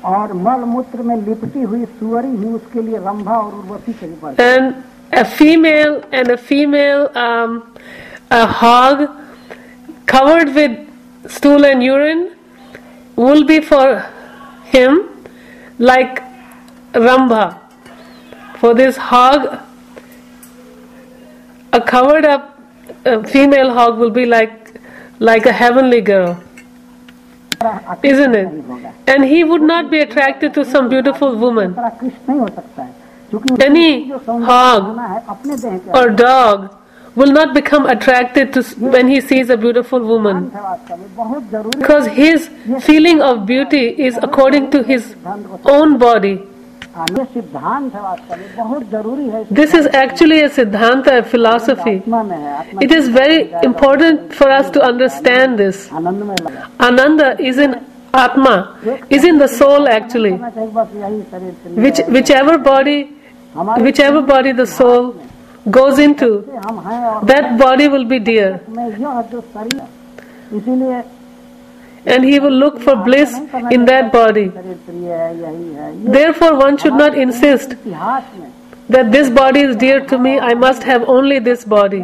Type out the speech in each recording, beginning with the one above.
और मल मूत्र में लिपटी हुई सुअरी ही उसके लिए रंभा और उर्वशी चली पड़ती। And a female a hog covered with stool and urine will be for him like Rambha. For this hog, a covered up female hog will be like a heavenly girl, isn't it? And he would not be attracted to some beautiful woman. Any hog or dog will not become attracted to when he sees a beautiful woman, because his feeling of beauty is according to his own body. This is actually a siddhanta, a philosophy. It is very important for us to understand this. Ananda is in Atma, is in the soul actually. Whichever body the soul goes into, that body will be dear. And he will look for bliss in that body. Therefore, one should not insist that this body is dear to me, I must have only this body.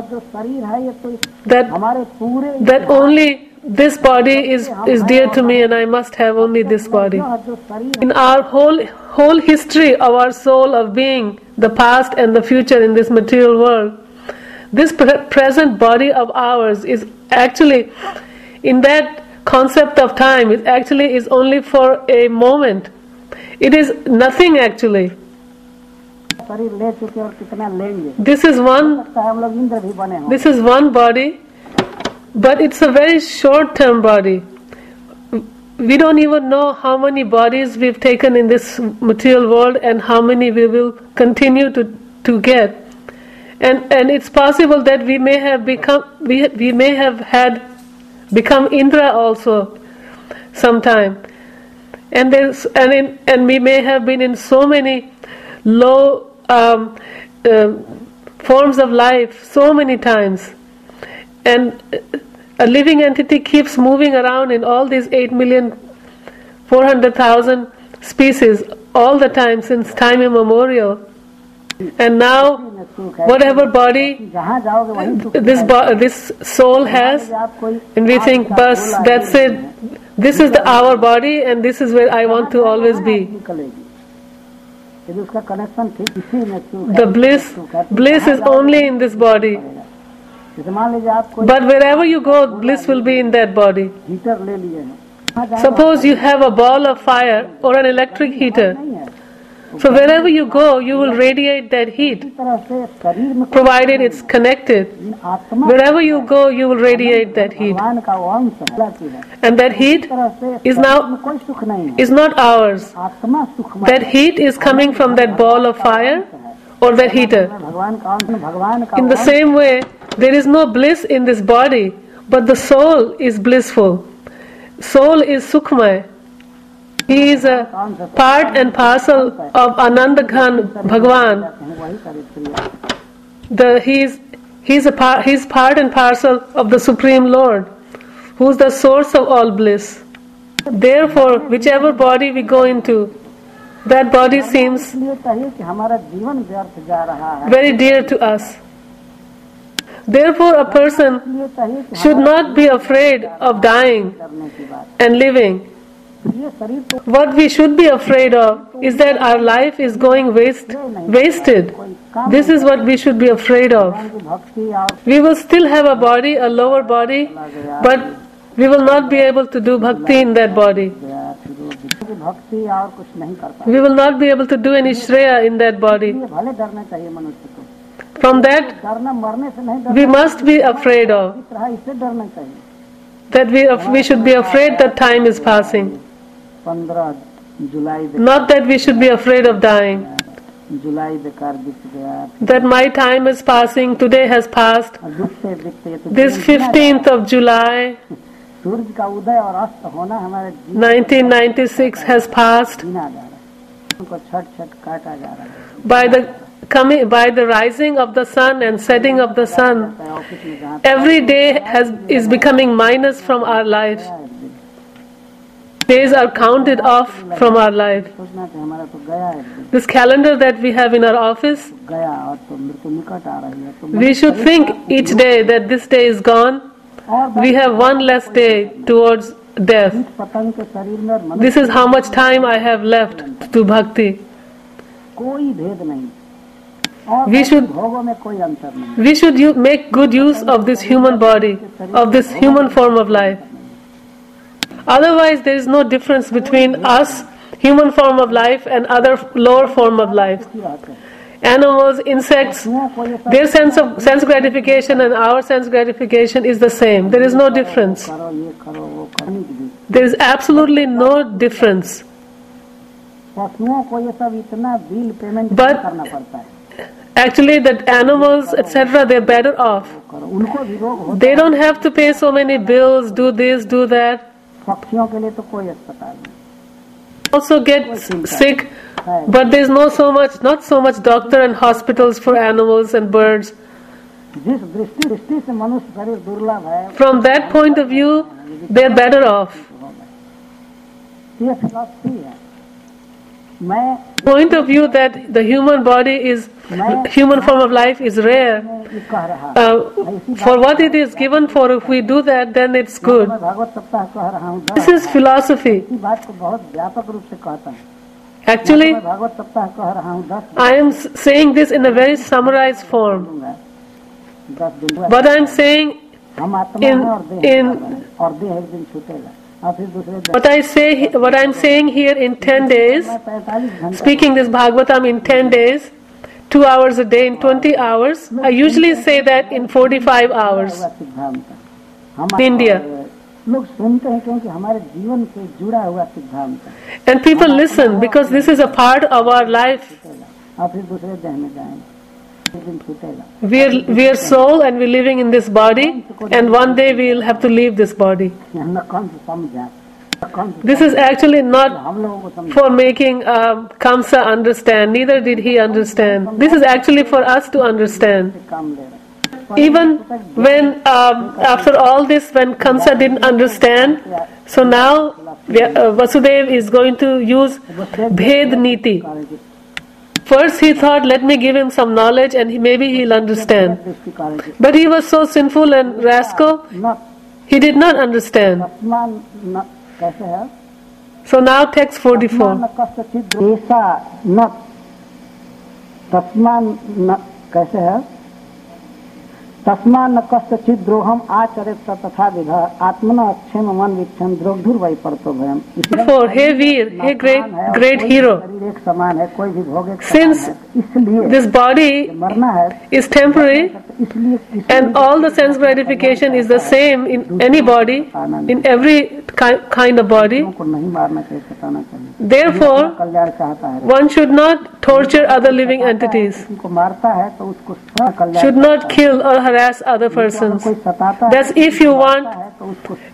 That only this body is dear to me and I must have only this body. In our whole history of our soul of being, the past and the future in this material world, this present body of ours is actually, in that concept of time, it actually is only for a moment. It is nothing actually. This is one body, but it's a very short-term body. We don't even know how many bodies we've taken in this material world and how many we will continue to get. And it's possible that we may have become Indra also sometime, and we may have been in so many low forms of life so many times, and a living entity keeps moving around in all these 8,400,000 species all the time since time immemorial. And now, whatever body this soul has, and we think, "Bas, that's it. This is our body, and this is where I want to always be." The bliss is only in this body. But wherever you go, bliss will be in that body. Suppose you have a ball of fire or an electric heater. So wherever you go, you will radiate that heat, provided it's connected. Wherever you go, you will radiate that heat. And that heat is not ours. That heat is coming from that ball of fire or that heater. In the same way, there is no bliss in this body, but the soul is blissful. Soul is Sukhmay. He is a part and parcel of Ananda Ghan Bhagwan. He's part and parcel of the Supreme Lord, who is the source of all bliss. Therefore, whichever body we go into, that body seems very dear to us. Therefore, a person should not be afraid of dying and living. What we should be afraid of is that our life is going wasted. This is what we should be afraid of. We will still have a body, a lower body, but we will not be able to do bhakti in that body. We will not be able to do any shreya in that body. From that, we must be afraid of. That we should be afraid that time is passing. Not that we should be afraid of dying. That my time is passing, today has passed. This 15th of July, 1996 has passed. By the rising of the sun and setting of the sun, every day is becoming minus from our life. days are counted off from our life. सोचना कि हमारा तो गया एक दिन, This calendar that we have in our office, गया और तो मृत्यु निकट आ रही है, तो we should think each day that this day is gone. और We have one less day towards death. कीट पतंग के शरीर में और मनुष्य This is how much time I have left to bhakti. कोई भेद नहीं, और We should- भोगों में कोई अंतर नहीं। We should make good use of this human body, of this human form of life. Otherwise, there is no difference between us, human form of life, and other lower form of life. Animals, insects, their sense gratification and our sense gratification is the same. There is no difference. करो ये करो वो करने की भी, There is absolutely no difference. पशुओं को ये सब इतना बिल पेमेंट But- करना पड़ता है, Actually, that animals, etc., they're better off. करो उनको भी रोग होता They don't have to pay so many bills, do this, do that. है, पक्षियों के लिए तो कोई अस्पताल नहीं Also get sick, but there's not so much doctor and hospitals for animals and birds. जिस दृष्टि से मनुष्य शरीर दुर्लभ है, From that point of view, they're better off. ये फिलॉसफी है। मैं Point of view that the human body is, human form of life is rare. ये कह रहा For what it is given for, if we do that, then it's good. मैं भागवत सप्ताह कह रहा हूँ, This is philosophy. इसी बात को बहुत व्यापक रूप से कहता हूँ। Actually, मैं भागवत सप्ताह कह रहा हूँ, 10 I am saying this in a very summarized form. दूंगा, 10 दिन But I am saying, हम आत्मा in- हैं और देह in- है, और देह एक दिन छूटेगा और फिर दूसरे दिन। what I am saying here in 10 days, मैं 45 घंटे speaking this Bhagavatam in 10 days, 2 hours a day in 20 hours, I usually say that in 45 hours. हुआ सिद्धांत हम In India. लोग सुनते हैं क्योंकि हमारे जीवन से जुड़ा हुआ सिद्धांत है, And people listen because this is a part of our life. और फिर दूसरे देह में जाएंगे, एक दिन छूटेगा। We are soul and we're living in this body, and one day we'll have to leave this body. न कौन से समझा, न कौन से This is actually not हम लोगों को समझा, for making Kamsa understand, neither did he understand. This is actually for us to understand. काम ले रहे हैं। Even when, after all this, when Kamsa didn't understand, so now Vasudev is going to use Bhed Niti. First he thought, let me give him some knowledge and maybe he'll understand. दृष्टि कारण की But he was so sinful and rascal, न he did not understand. तस्मान न कैसे है, So now text 44. न कष्ट ऐसा न तस्मान न कैसे है, तस्मान न कष्ट द्रोहम आचरित तथा विधा आत्मना अक्षेम मन विक्षम द्रोगधुर वही परतो भयम। Therefore, hey Veer, hey great hero, शरीर एक समान है, कोई भी भोग एक Since समान है, इसलिए this body मरना है, is temporary इसलिए किसी and all the sense gratification is the same in any body, in every kind of body. को नहीं मारना चाहिए, सताना चाहिए। Therefore, कल्याण चाहता है, one should not torture other living entities, उनको मारता है तो उसको स्वयं कल्याण should not kill or harass other persons. कोई सताता है That's if you want तो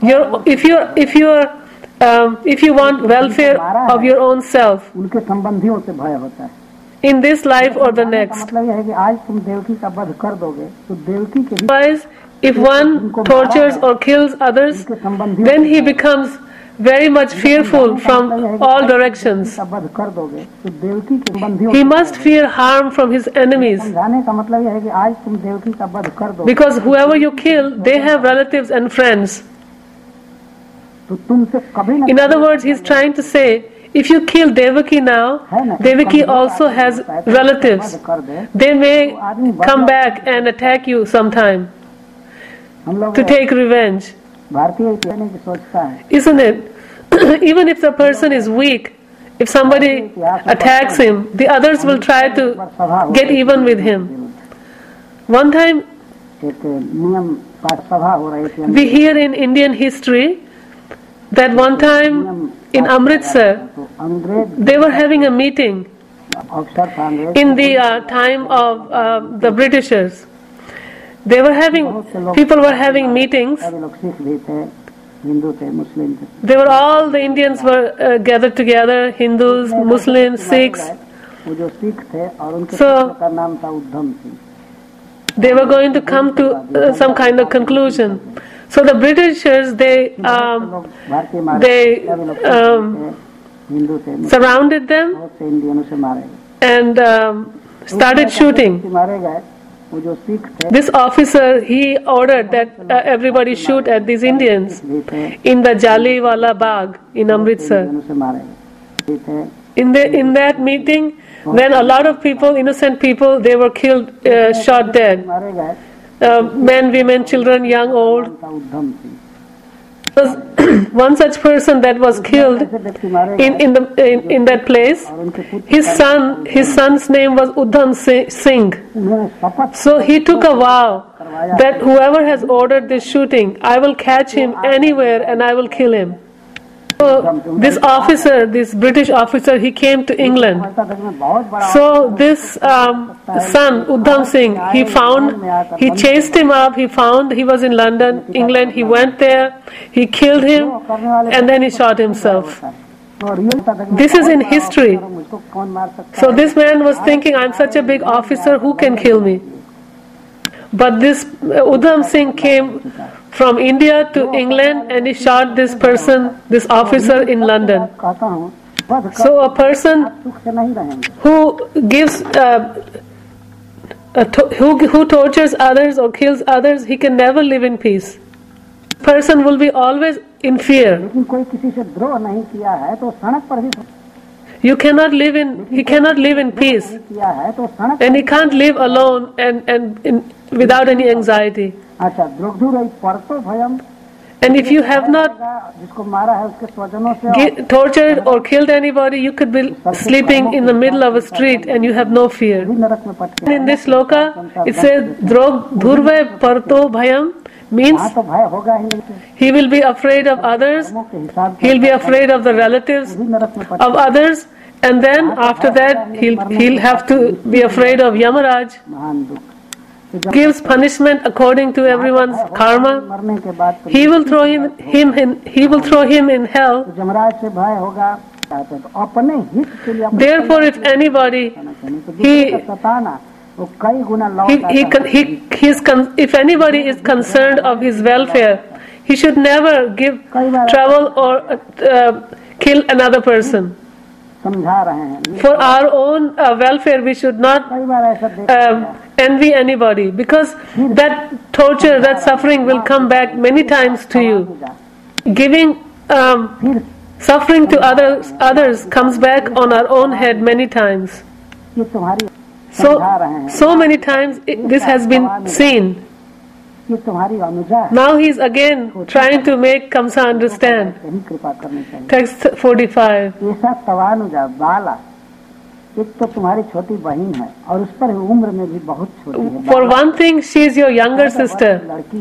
उसको if you want welfare of your own self उनके संबंधियों से भय होता है। in this life or the का next. मतलब यह है कि आज तुम देवकी का वध कर दोगे तो देवकी के भी Otherwise, if one tortures or kills others, उनके संबंधियों then he becomes very much fearful from all directions. का वध कर दोगे तो देवकी के संबंधियों He must fear harm from his enemies, समझाने का मतलब यह है कि आज तुम देवकी का वध कर दोगे because whoever you kill, they have relatives and friends. तो तुमसे कभी न In other words, he's trying to say, if you kill Devaki now, Devaki also has relatives. वध कर दे। They may come back and attack you sometime हम लोग to take revenge, भारतीय कहने की सोचता है, isn't it? Even if the person is weak, if somebody attacks him, the others will try to get even with him. One time, एक नियम पाठ सभा हो रही थी, we hear in Indian history that one time in Amritsar, तो अंग्रेज they were having a meeting अफसर था, अंग्रेज in the time of the Britishers. They were people were having meetings. सभी लोग सिख भी थे, हिंदू थे, मुस्लिम थे। They were all the Indians were gathered together, Hindus, Muslims, Sikhs. वो जो सिख थे और उनके So- पुत्र का नाम था उद्धम Singh. They were going to come to some kind of conclusion. So the Britishers, लोग भारतीय मारे they गए, सभी लोग थे, हिंदू थे, surrounded them बहुत से इंडियनों से मारे गए, and started shooting. मारे गए। वो जो सिख थे This officer, he ordered that everybody shoot at these Indians भी थे, in the Jallianwala Bagh in Amritsar. इंडियनों से मारे गए भी थे। In that meeting, when a lot of people, innocent people, they were killed, shot dead. मारे गए, Men, women, children, young, old. उनका उद्यम थी। There was one such person that was killed ऐसे व्यक्ति मारे गए in that place. और उनके पुत्र His son's name was Udham Singh. उन्होंने शपथ So he took a vow that whoever has ordered this shooting, I will catch him anywhere and I will kill him. So this officer, this British officer, he came to England. बहुत बड़ा So this son, Udham Singh, he chased him up, he was in London, England, he went there, he killed him, and then he shot himself. This is in history. मुझको कौन मार सकता So this man was thinking, I'm such a big officer, who can kill me? But this Udham Singh came from India to England and he shot this person, this officer in London. कहता हूँ बद So a person सुख से नहीं रहेंगे। who gives who tortures others or kills others, he can never live in peace. Person will be always in fear. लेकिन कोई किसी से द्रोह नहीं किया है तो सड़क पर भी He cannot live in peace, किया है तो सड़क and he can't live alone and without any anxiety. अच्छा द्रोह परतो भयम And if you have not जिसको मारा है उसके स्वजनों से tortured or killed anybody, you could be sleeping in the middle of a street and you have no fear. भी नरक में पटके In this sloka, it says dhurve parto bhayam, means हाँ तो भय होगा ही नहीं, he will be afraid of others, के हिसाब से he'll be afraid of the relatives भी नरक में of others, and then after that he'll have to be afraid of Yamaraj. महान दुख तो जब Gives punishment according to everyone's karma. मरने के बाद तो He will throw him in hell. Yamraj से भय होगा तो अपने हित के लिए अपने Therefore, if anybody दूसरे का सताना वो कई गुना लौट if anybody is concerned of his welfare, he should never give trouble or kill another person. समझा रहे हैं। For our own welfare, we should not कई बार ऐसा देखा envy anybody, because that torture, that suffering will come back many times to you. Giving फिर suffering to others comes back on our own head many times. ये तुम्हारी समझा रहे हैं, So many times this has been seen. ये तुम्हारी अनुजा है, Now he is again trying to make Kamsa understand. यही कृपा करनी चाहिए। Text 45. ऐसा तवानुजा बाला एक तो तुम्हारी छोटी बहन है और उस पर उम्र में भी बहुत छोटी है। For one thing, she is your younger sister. लड़की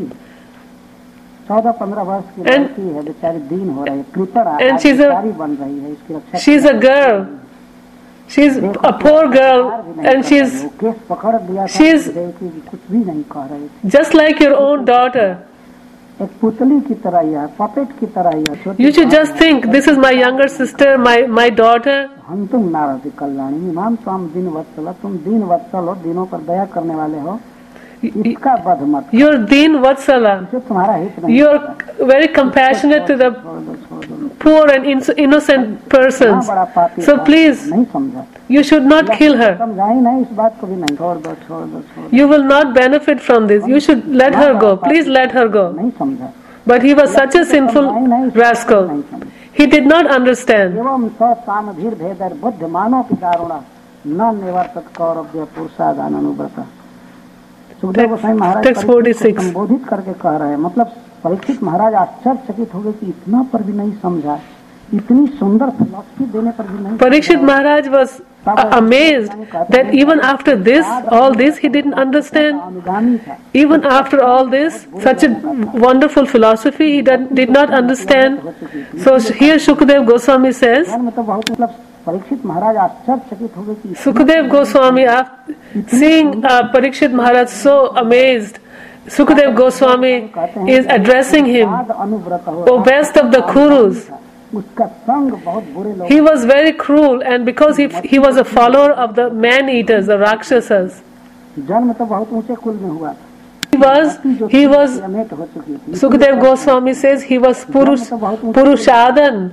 14-15 वर्ष की लड़की है, बेचारी दीन हो रही है, कृपण And she's a- बन रही है, इसकी रक्षा She is a girl. She is a poor girl, and she is वो केस पकड़ दिया था, she's- देखी कि कुछ भी नहीं कह रही थी। just like your own daughter. एक पुतली की तरह ही है, पपेट की तरह ही है, छोटी You should just think, this is my younger sister, my daughter. हम तुम नारदी कल्याणी इमाम स्वाम दीन वत्सल, तुम दीन वत्सल हो, दिनों पर दया करने वाले हो, इसका वध मत, You're Deen Vatsala. इसे तुम्हारा हित नहीं। You're very compassionate to the छोड़ दो, poor and innocent persons. बड़ा पापी So था, please, नहीं समझा, you should not kill her. समझा ही नहीं इस बात को भी नहीं, छोड़ दो छोड़ दो छोड़ दो, You will not benefit from this. You should let her go. Please let her go. नहीं समझा, But he was such a sinful rascal. He did not understand. एवं स सामधीर भेदर बुद्धिमानों की दारुणा न निवर्तक कौरव पुरुषादान अनुव्रत। सुखदेव गोस्वामी महाराज Text परीक्षित 46. को संबोधित करके कह रहे हैं, मतलब परीक्षित महाराज आश्चर्यचकित हो गए कि इतना पर भी नहीं समझा, इतनी सुंदर फिलॉसफी देने पर भी नहीं। Parikshit Maharaj was amazed that even after this, all this, he didn't understand. अनुगामी था, Even after all this, such a wonderful philosophy, he did not understand. So here Shukadev Goswami says, में तो बहुत मतलब परीक्षित महाराज आश्चर्यचकित हो गए कि Sukadev Goswami, after seeing Parikshit Maharaj so amazed, Sukadev Goswami is addressing him, Anuvrat हो, O best of the Kurus. उसका संग बहुत बुरे लोग, He was very cruel, and because he was a follower of the man-eaters, the Rakshasas, जन्म तो बहुत ऊंचे कुल में हुआ, he he was अनेक हो चुकी थी। Sukadev Goswami says he was Purushadan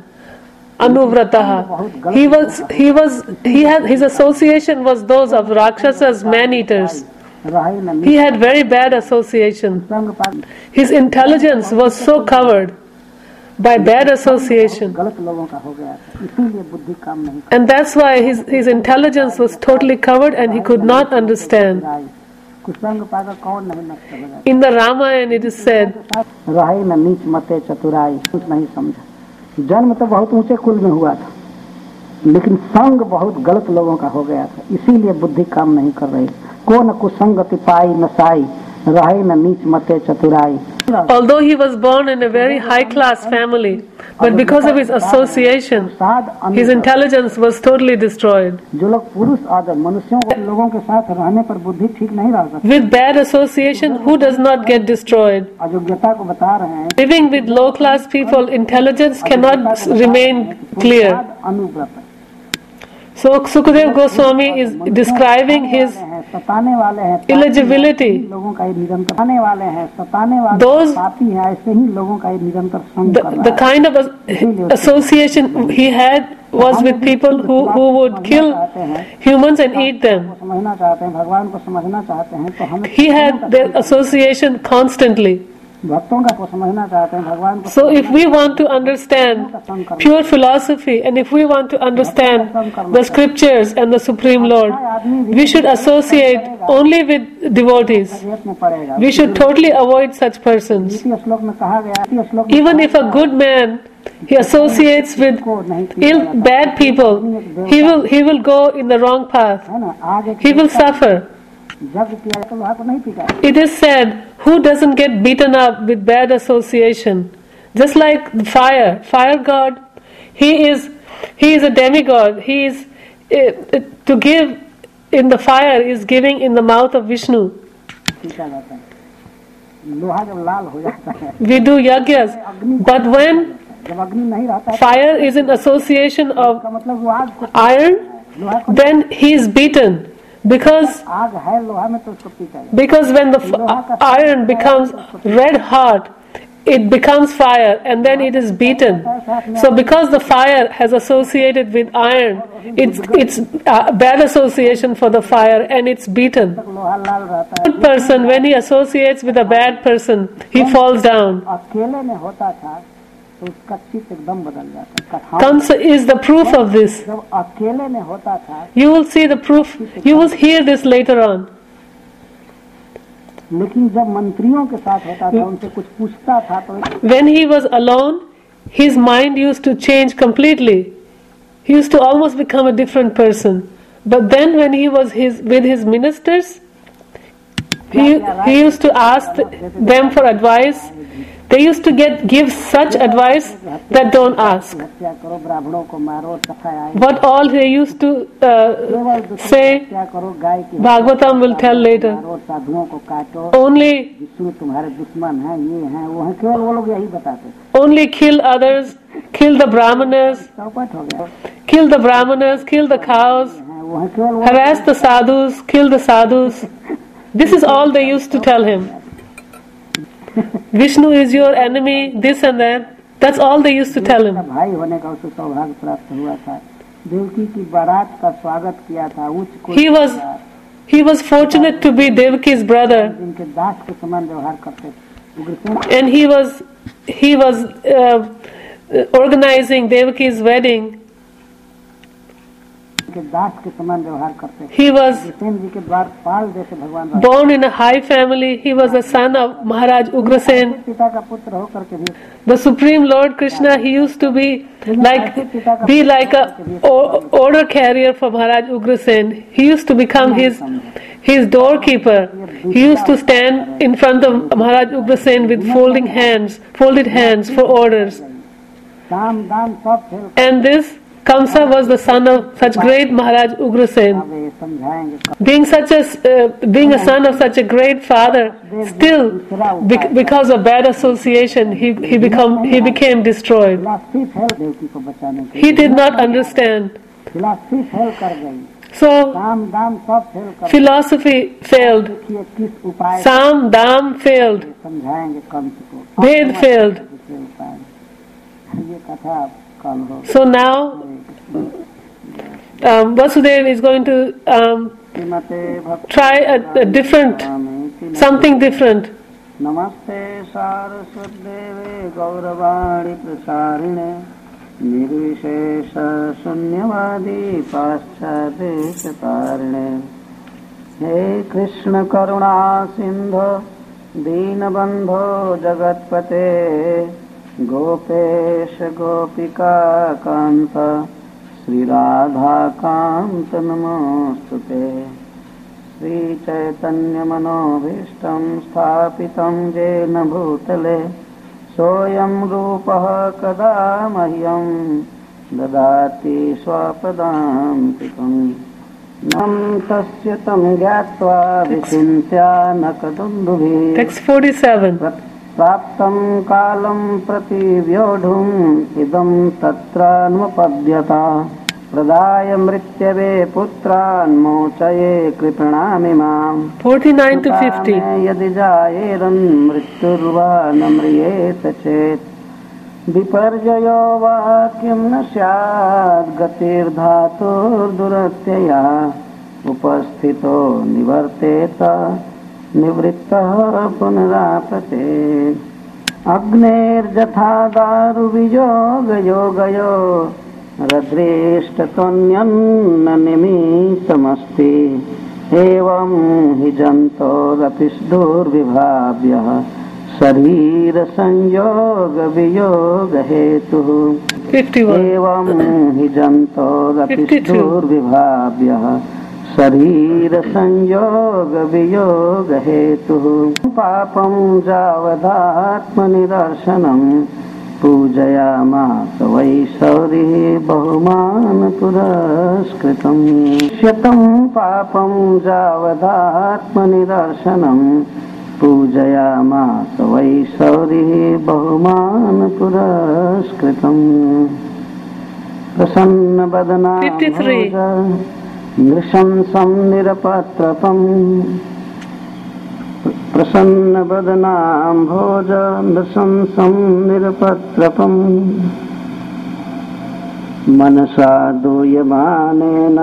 Anuvrataha. His association was those of Rakshasas, man-eaters. He had very bad association. His intelligence was so covered by bad association. गलत लोगों का हो गया था, इसीलिए बुद्धि काम नहीं And that's why his intelligence was totally covered and he could not understand. कुसंग पाकर कौन नहीं नष्ट हो जाता। In the Ramayana it is said, रहे न नीच मते चतुराई, कुछ नहीं समझा। जन्म तो बहुत ऊंचे कुल में हुआ था, लेकिन संग बहुत गलत लोगों का हो गया था, इसीलिए बुद्धि काम नहीं कर रही। को न कुसंगति पाई नसाई, रहे न नीच मते चतुराई। although he was born in a very high class family, but because of his association, his intelligence was totally destroyed. जो लोग पुरुष आदर मनुष्यों लोगों के साथ रहने पर बुद्धि ठीक नहीं रह सकती। With bad association, who does not get destroyed? अयोग्यता को बता रहे हैं। Living with low class people, intelligence cannot remain clear. Anuvrat. So Sukadev Goswami is describing his सताने वाले हैं, eligibility. लोगों का ये निरंतर सताने वाले हैं, सताने वाले Those पापी हैं, ऐसे ही लोगों का ये निरंतर संग कर रहा the है। kind of association he had was with people who would kill humans and eat them. समझना चाहते हैं, भगवान को समझना चाहते हैं, तो हमें He had their association constantly. भक्तों का को समझना चाहते हैं, भगवान को। So if we want to understand pure philosophy and if we want to understand the scriptures and the Supreme Lord, we should associate only with devotees. में पड़ेगा। We should totally avoid such persons. द्वितीय श्लोक में कहा गया, द्वितीय श्लोक Even if a good man he associates with bad people, he will go in the wrong path. है ना, आगे He will suffer. जग किया तो लोहा को नहीं पीटा। It is said, who doesn't get beaten up with bad association? Just like the fire god, he is a demigod. He is to give in the fire is giving in the mouth of Vishnu. पीटा जाता है। लोहा जब लाल हो जाता है, We do yagyas, but when जब अग्नि नहीं रहता है, fire is in association of का मतलब वो आग को iron, लोहा को then he is beaten. Because आग है लोहा में तो उसको पीटा जाता when the iron becomes red hot, it becomes fire and then it is beaten. So because the fire has associated with iron, it's bad association for the fire and it's beaten. है, लोहा लाल रहता है। Good person, when he associates with a bad person, he falls down. अकेले में होता था तो उसका चित्त एकदम बदल जाता है। कथाओं Kamsa is the proof of this. जब अकेले में होता था, You will see the proof, you will hear this later on. लेकिन जब मंत्रियों के साथ होता था, उनसे कुछ पूछता था तो When he was alone, his mind used to change completely. He used to almost become a different person. But then when he was with his ministers, he used to ask them for advice. They used to give such advice that don't ask. हत्या करो, ब्राह्मणों को मारो, सफाई आए, What all they used to say, हत्या करो, गाय की Bhagavatam will tell later. मारो, साधुओं को काटो, Only विष्णु तुम्हारे दुश्मन हैं, ये हैं, वो हैं, केवल वो लोग यही बताते। only kill others, kill the brahmanas, चौपट हो गया kill the brahmanas, kill the cows, हैं, वो हैं, केवल वो harass the sadhus, kill the sadhus. This is all they used to tell him. Vishnu is your enemy, this and that. That's all they used to tell him. भाई होने का उसे सौभाग्य प्राप्त हुआ था। देवकी की बारात का स्वागत किया था, उच्च कोटि He was fortunate to be Devaki's brother, जिनके दास के समान व्यवहार करते थे। Ugrasen and he was organizing Devaki's wedding. के दास के समान व्यवहार करते थे। He was उग्रसेन जी के द्वारपाल जैसे भगवान Ram born in a high family. He was the son of Maharaj Ugrasen. पिता का पुत्र होकर के भी The Supreme Lord Krishna, he used to be like a order carrier for Maharaj Ugrasen. He used to become his doorkeeper. He used to stand in front of Maharaj Ugrasen with folded hands for orders. दाम दान सब fail And this Kamsa was the son of such great Maharaj Ugrasen. वे समझाएंगे। Being a son of such a great father, still because of bad association, he became destroyed. Philosophy fail Devaki को बचाने के He did not understand. Philosophy fail कर गई। So काम दाम सब फेल कर philosophy failed, देखिए किस उपाय Sam, Dam failed, से समझाएंगे कंस को Ved failed. दूसरे उपाय ये कथा कल हो So now Vasudev is going to श्रीमते भक्त try a different, something different. नमस्ते सारस्वदेवे गौरवाणी प्रसारिणे निर्विशेष शून्यवादी पाश्चादेशतारिणे हे कृष्ण करुणा सिंधो दीनबंधो जगत्पते गोपेश गोपिका कांत श्री राधा कांत नमोस्तुते श्री चैतन्य मनोभीष्टं स्थापितं येन भूतले सोऽयं रूपः कदा मह्यं ददाति स्वपदान्तिकम् नं तस्य तं ज्ञात्वा विचिन्त्या न कदुन्दुभिः Text 47. प्राप्तं कालं प्रतिव्योढुम् इदं तत्रान्वपद्यता प्रदाय मृत्यवे पुत्रान् मोचये कृपणामि माम् 49 to 50. यदि जायेरन् मृत्युर्वा न म्रियेत चेत् विपर्ययो वा किं न स्यात् गतिर्धातुर्दुरत्यया उपस्थितो निवर्तेत निवृत्तः पुनरापते अग्नेर्यथा दारुवियोगयोगयो रद्रेष्टतोऽन्यन्न निमिषमस्ति एवं हि जन्तोरपि दुर्विभाव्यः शरीर संयोग वियोग हेतुः 51. एवं हि जन्तोरपि 52. दुर्विभाव्यः शरीर संयोग वियोग हेतुः पापं जावदात्मनिदर्शनम् पूजयामास वै शौरिः बहुमान पुरस्कृतम् शतं पापं जावदात्मनिदर्शनम् पूजयामास वै शौरिः बहुमान पुरस्कृतम् प्रसन्नवदना 53. नृशंसं निरपत्रपम् प्रसन्नवदनाम्भोज नृशंसं निरपत्रपम् मनसा दूयमानेन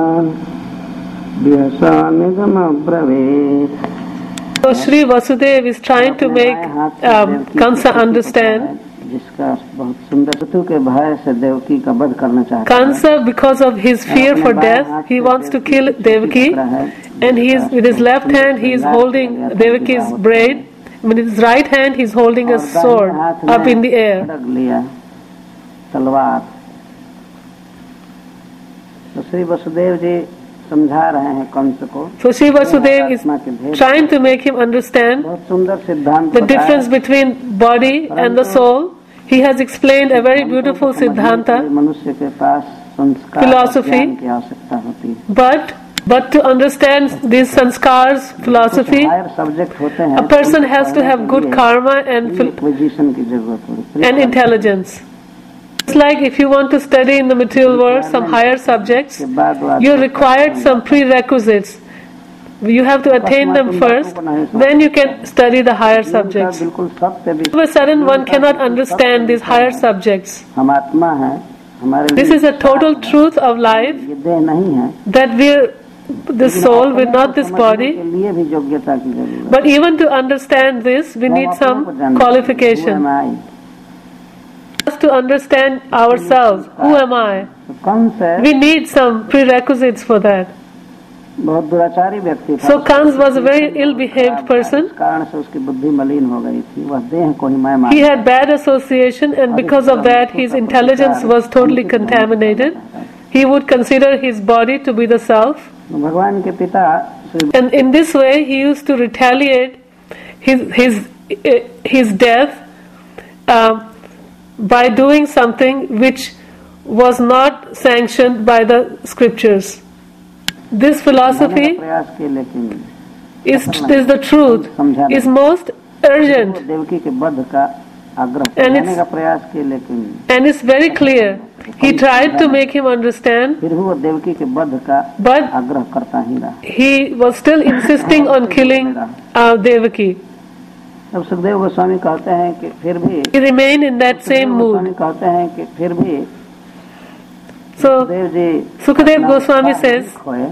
विहसानिगमब्रवीत्. So Sri Vasudev is trying to make Kansa understand. जिसका बहुत सुंदर ऋतु के भय से देवकी का वध करना चाहता है. Kansa, because of his fear for death, he wants to kill Devaki, and he is with his left hand he is holding Devaki's braid. With his right hand he is holding a sword up in the air. लिया तलवार. तो श्री वसुदेव जी समझा रहे हैं कंस को. So Sri Vasudev is trying to make him understand बहुत सुंदर सिद्धांत the difference between body and the soul. He has explained a very beautiful Siddhanta मनुष्य के पास संस्कार philosophy, की आवश्यकता होती है. but to understand these sanskars, philosophy, higher subject होते हैं. a person has to have good karma and acquisition की जरूरत होती है. and intelligence. It's like if you want to study in the material world some higher subjects, you're required some prerequisites. You have to attain them first, then you can study the higher subjects. बिल्कुल सत्य भी. All of a sudden one cannot understand these higher subjects. हम आत्मा हैं. हमारे This is a total truth of life, ये देह नहीं है. that we're this soul, we're not this body. के लिए भी योग्यता की जरूरत है. But even to understand this, we need some qualification. Just to understand ourselves, who am I? Kans है We need some prerequisites for that. बहुत दुराचारी व्यक्ति था. So Kans was a very ill-behaved person. इस कारण से उसकी बुद्धि मलिन हो गई थी. वह देह को ही मैं He मानता. had bad association, and because of that his intelligence was totally contaminated. He would consider his body to be the self, भगवान के पिता Shri and in this way he used to retaliate his death by doing something which was not sanctioned by the scriptures. This philosophy प्रयास किए लेकिन is the truth, is most urgent, Devaki के वध का आग्रह And करने का प्रयास किए लेकिन and it's very clear He tried to make him understand, फिर भी वो देवकी के वध का but आग्रह करता ही रहा। he was still insisting on killing Devaki. अब सुखदेव गोस्वामी कहते हैं कि फिर भी He remained in that same Goswami mood. कहते हैं कि फिर भी So Dev ji Sukadev Goswami says, खोए,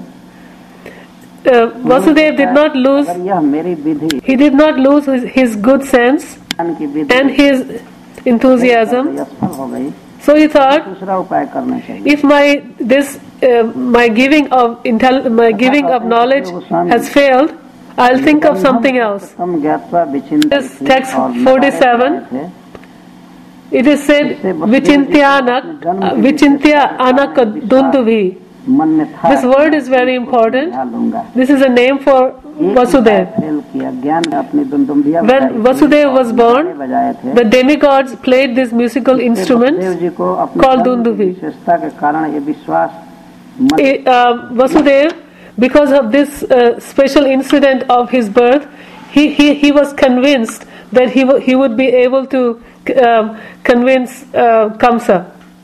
Vasudev did not lose, अगर यह मेरी विधि he did not lose his good sense ज्ञान की विधि and his enthusiasm. असफल हो गई, So he thought, दूसरा उपाय करना चाहिए। if my giving of knowledge has failed, I'll think of something else. तम ज्ञात्वा विचिन्त This text 47, it is said, Vichintya Anakadunduvi. मन में था This word is very important. ध्यान लूंगा। This is a name for Vasudev. Fail किया, ज्ञान में अपनी दुंदुभिया When Vasudev was born, बजाए थे, the demigods played this musical instrument Dev ji को अपनी called धर्म की Dunduvi. विशेषता के कारण ये विश्वास मन Vasudev, because of this special incident of his birth, he was convinced that he would be able to convince Kamsa.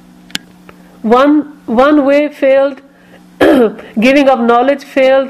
One way failed, giving of knowledge failed.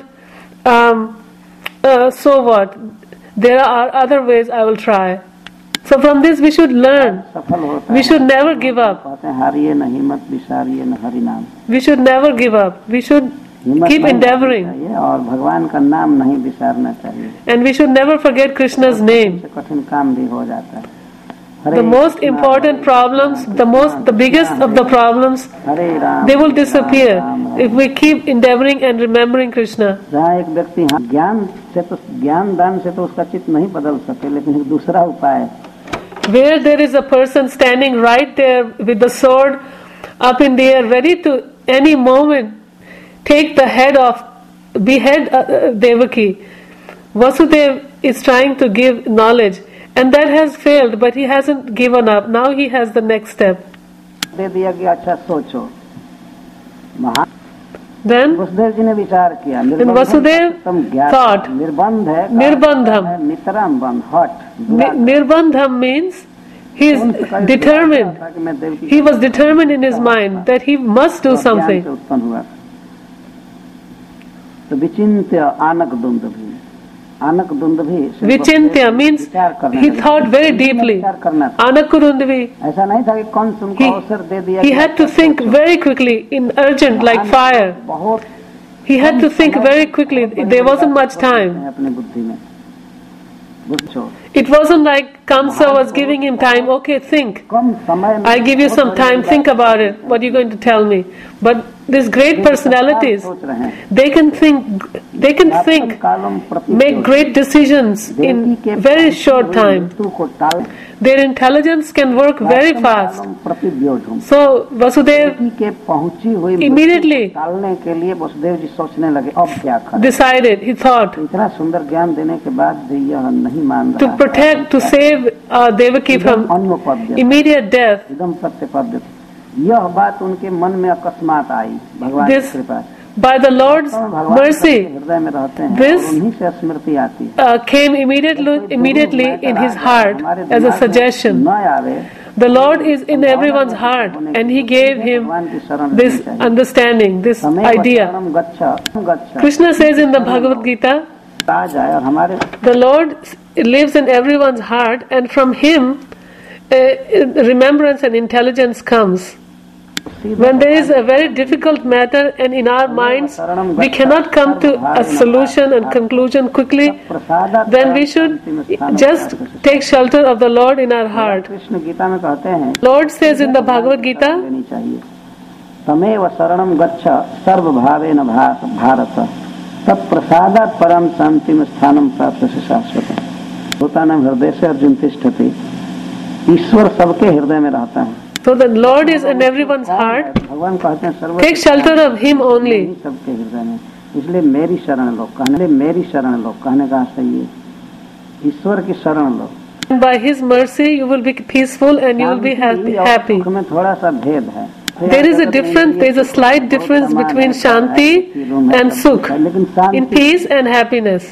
So what? There are other ways I will try. So from this we should learn. सफल होता We है। should never give up. कहते हैं हारिए न हिम्मत विसारिए न हरि नाम। We should never give up. We should हिम्मत keep नहीं endeavoring. करनी चाहिए और भगवान का नाम नहीं विसारना चाहिए। And we should never forget Krishna's name. इससे कठिन काम भी हो जाता है। The most important problems, the biggest of the problems, Hare Ram, they will Hare disappear Ram, Ram, if we keep endeavoring and remembering Krishna. जहाँ एक व्यक्ति ज्ञान दान से तो उसका चित्त नहीं बदल सके, लेकिन एक दूसरा उपाय है। Where there is a person standing right there with the sword up in the air, ready to any moment take the behead Devaki. Vasudev is trying to give knowledge, and that has failed, but he hasn't given up. Now he has the next step. दे दिया कि अच्छा सोचो। महान Then Vasudev जी ने विचार किया। Vasudev thought, निर्बंध है, Nirbandham. नितराम बंध, हट। Nirbandham means he is determined. He was determined in his mind that he must do something. उत्पन्न हुआ। तो विचिन्त्य आनक दुंदुभि, आनक दुंदुभि Vichintya means he thought very deeply. विचार करना था। Anakurundvi, ऐसा नहीं था कि कौन तुमको अवसर दे दिया। he had to think very quickly, in urgent, like fire. बहुत He had to think very quickly. There wasn't much time. अपनी बुद्धि में बुझो। It wasn't like Kamsa was giving him time. Okay, think. कम समय में I give you some time. Think about it. What are you going to tell me? But these great personalities, सोच रहे हैं। they can think, कालम प्रति make great decisions in very short time. मृत्यु को टाल Their intelligence can work very fast. Column प्रतिव्योढुम। So Vasudev Devaki के पहुंची हुई मृत्यु immediately को टालने के लिए वसुदेव जी सोचने लगे, अब क्या करें। decided, he thought, इतना सुंदर ज्ञान देने के बाद भी यह नहीं मान to रहा। protect, to save Devaki from अनुपद्य immediate death. एकदम प्रत्यपद्य। यह बात उनके मन में अकस्मात आई, भगवान की This, कृपा। by the Lord's भगवान mercy, हृदय में रहते हैं this और उन्हीं से स्मृति आती है। came immediately in his heart as a suggestion. न आवे The Lord is in everyone's heart, and He gave him this understanding, this idea. Krishna says in the Bhagavad Gita, आ जाए और हमारे the Lord lives in everyone's heart, and from Him remembrance and intelligence comes. When there is a very difficult matter and in our minds we cannot come to a solution and conclusion quickly, then we should just take shelter of the Lord in our heart. Krishna Gita में कहते हैं, Lord says in the Bhagavad Gita, लेनी चाहिए। तमेव शरणं गच्छ सर्वभावेन भारत, तत्प्रसादात् परम शांतिम स्थानं प्राप्यसे शाश्वतम्। भूतानां हृदय से अर्जुन तिष्ठति। ईश्वर सबके हृदय में रहता है। so the Lord is in everyone's heart. भगवान कहते हैं सर्व Take shelter of Him only. सबके हृदय में, इसलिए मेरी शरण लो कहने का सही है। ईश्वर की शरण लो। By His mercy you will be peaceful and you will be happy. में थोड़ा सा भेद है। There is a slight difference between Shanti and Sukh, in peace and happiness.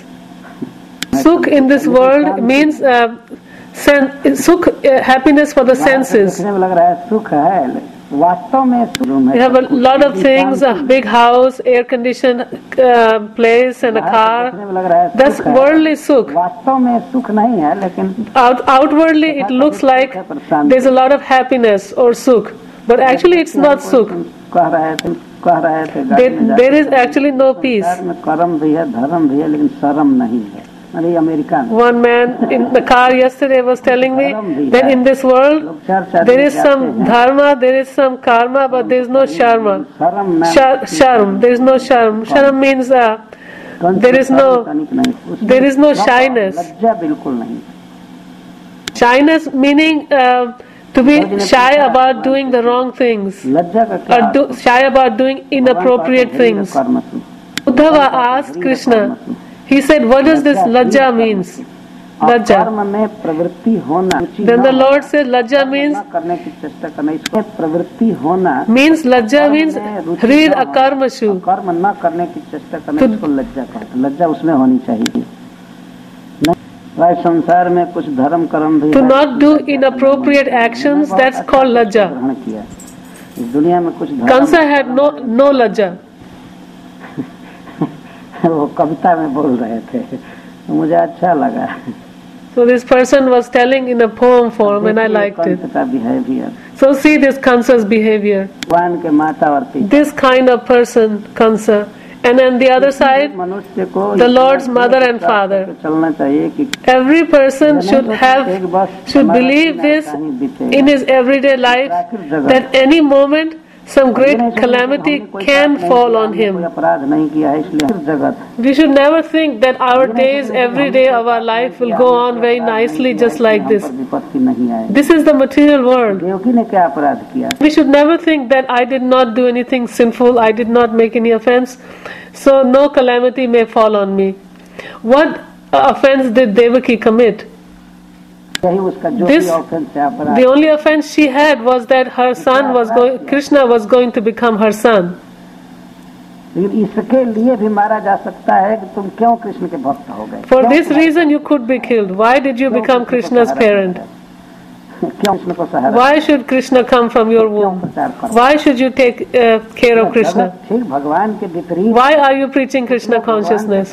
Sukh in this world means Sukh, happiness for the senses. देखने में लग रहा है सुख है, वास्तव में You have a lot of things, a big house, air-conditioned place, and a car. That's worldly sukh. वास्तव में सुख नहीं है, लेकिन Outwardly, it looks like there's a lot of happiness or sukh, but actually, it's not sukh. कह रहे थे There is actually no peace. कर्म भी है, धर्म भी है, लेकिन शर्म नहीं है. अरे अमेरिका में One man in the car yesterday was telling me that in this world there is some dharma, there is some karma, but there is no sharma. Sharm, there is no sharm. Sharm means there is no shyness. लज्जा बिल्कुल नहीं. Shyness meaning to be shy about doing the wrong things, लज्जा का क्या? or shy about doing inappropriate things. Uddhava asked Krishna. He said, what does this lajja means? Lajja. कर्म में प्रवृत्ति होना. Then the Lord said, lajja means करने की चेष्टा करना. इसको प्रवृत्ति होना means lajja means hrid akarmashu. कर्म न करने की चेष्टा करना, इसको लज्जा कहते हैं. लज्जा उसमें होनी चाहिए. भाई संसार में कुछ धर्म कर्म भी To not do inappropriate actions, that's called lajja. ग्रहण किया. इस दुनिया में कुछ Kansa had no lajja. वो कविता में बोल रहे थे, मुझे अच्छा लगा. So this person was telling in a poem form and I liked it. So see this Kansa's behavior. भगवान के माता और पिता. This kind of person, Kansa. And on the other side, the Lord's mother and father. चलना चाहिए कि every person should believe this in his everyday life, that any moment some great calamity can fall on him. We should never think that our days, every day of our life will go on very nicely just like this. This is the material world. We should never think that I did not do anything sinful, I did not make any offense, so no calamity may fall on me. What offense did Devaki commit? The only offense she had was that her son Krishna was going to become her son. For this reason you could be killed. Why did you become Krishna's parent? Why should Krishna come from your womb? Why should you take care of Krishna? Why are you preaching Krishna consciousness?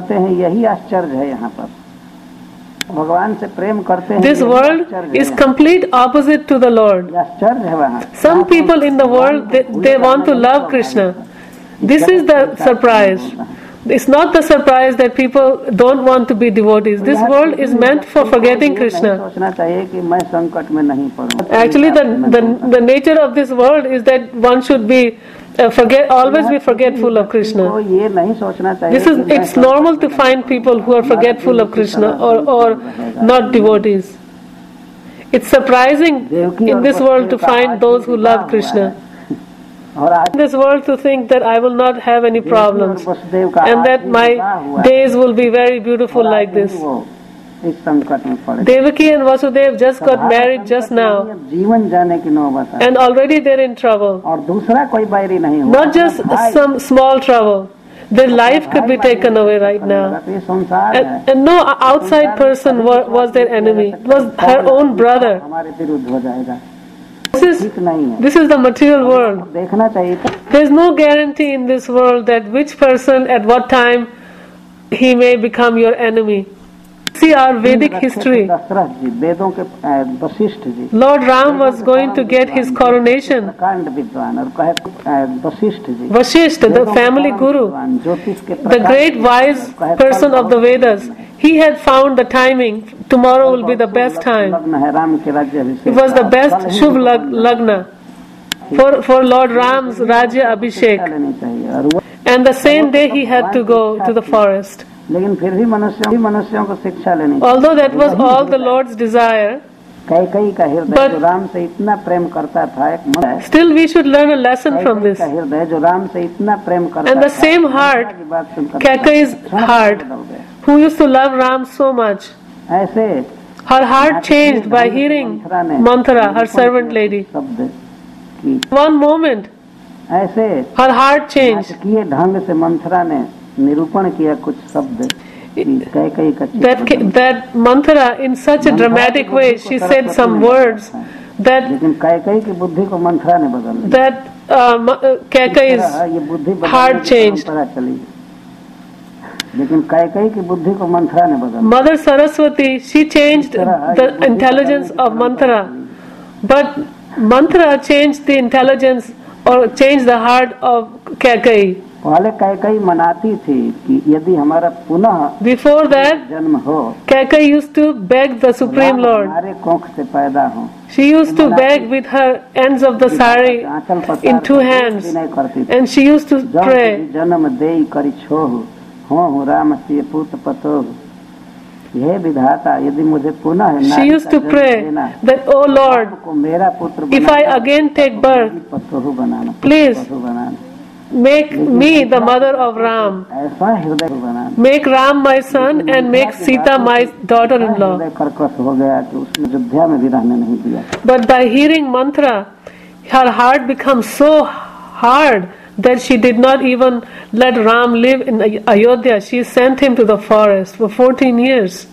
This world is complete opposite to the Lord. Some people in the world, they want to love Krishna. This is the surprise. It's not the surprise that people don't want to be devotees. This world is meant for forgetting Krishna. Actually, the nature of this world is that one should be always be forgetful of Krishna. It's normal to find people who are forgetful of Krishna or not devotees. It's surprising in this world to find those who love Krishna. In this world to think that I will not have any problems and that my days will be very beautiful like this. Devaki and Vasudev just got married just now and already they're in trouble. Not just some small trouble. Their life could be taken away right now. And no outside person was their enemy. It was her own brother. This is the material world. There is no guarantee in this world that which person at what time he may become your enemy. See our Vedic history. Lord Ram was going to get his coronation. Vasishtha, the family guru, the great wise person of the Vedas, he had found the timing. Tomorrow will be the best time. It was the best Shubh Lagna for Lord Ram's Rajya Abhishek. And the same day he had to go to the forest. लेकिन फिर भी मनुष्यों को शिक्षा लेनी चाहिए. Although that was all the Lord's desire, Kaikeyi का हृदय जो राम से इतना प्रेम करता था, still we should learn a lesson from this. हृदय जो राम से इतना प्रेम करता, and the same heart, Kaikeyi's heart, who used to love Ram so much, ऐसे her heart changed by hearing Manthara, her servant lady. One moment, ऐसे her heart changed. किए ढंग से मंथरा ने निरूपण किया कुछ शब्द that Manthara in such a dramatic way, she said some words that लेकिन कैकेयी की बुद्धि को मंथरा ने बदल दिया। that Kaikeyi's ये बुद्धि heart changed. परंपरा चली, लेकिन कैकेयी की बुद्धि को मंथरा ने बदल दिया। Mother Saraswati, she changed the intelligence of Manthara, but Manthara changed the intelligence or changed the heart of Kaikeyi. पहले कैकेयी मनाती थी कि यदि हमारा पुनः Before that, जन्म हो, Kaikeyi used to beg the Supreme Ram Lord. हमारे कोख से पैदा हो। She used to beg with her ends of the sari in two hands, नहीं करती थी। and she used to जब pray. जन्म देई करी छोहु, हो राम से पुत्र पतोहु, हे विधाता यदि मुझे पुनः She used to pray that, oh Lord, को मेरा पुत्र if I again take birth, पतोहु banana, please पतोहु banana, make me the mother of Ram. ऐसा हृदय बनाना। Make Ram my son and make Sita my daughter-in-law. हृदय कर्कश हो गया कि उसने अयोध्या में भी रहने नहीं दिया। But by hearing mantra, her heart becomes so hard that she did not even let Ram live in Ayodhya. She sent him to the forest for 14 years.